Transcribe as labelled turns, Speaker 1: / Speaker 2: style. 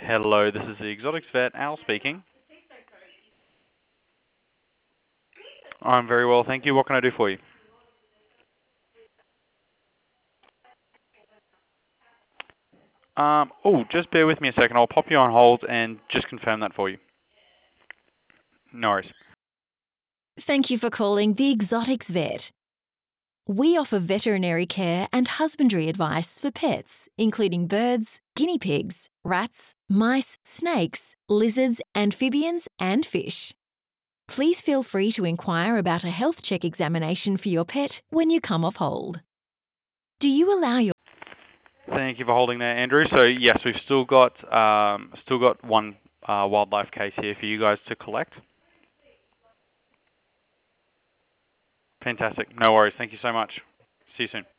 Speaker 1: Hello, this is the Exotics Vet, Al speaking. I'm very well, thank you. What can I do for you? Just bear with me a second. I'll pop you on hold and just confirm that for you. No worries.
Speaker 2: Thank you for calling the Exotics Vet. We offer veterinary care and husbandry advice for pets, including birds, guinea pigs, rats, mice, snakes, lizards, amphibians, and fish. Please feel free to inquire about a health check examination for your pet when you come off hold. Do you allow your
Speaker 1: Thank you for holding there, Andrew. So yes, we've still got one wildlife case here for you guys to collect. Fantastic. No worries. Thank you so much. See you soon.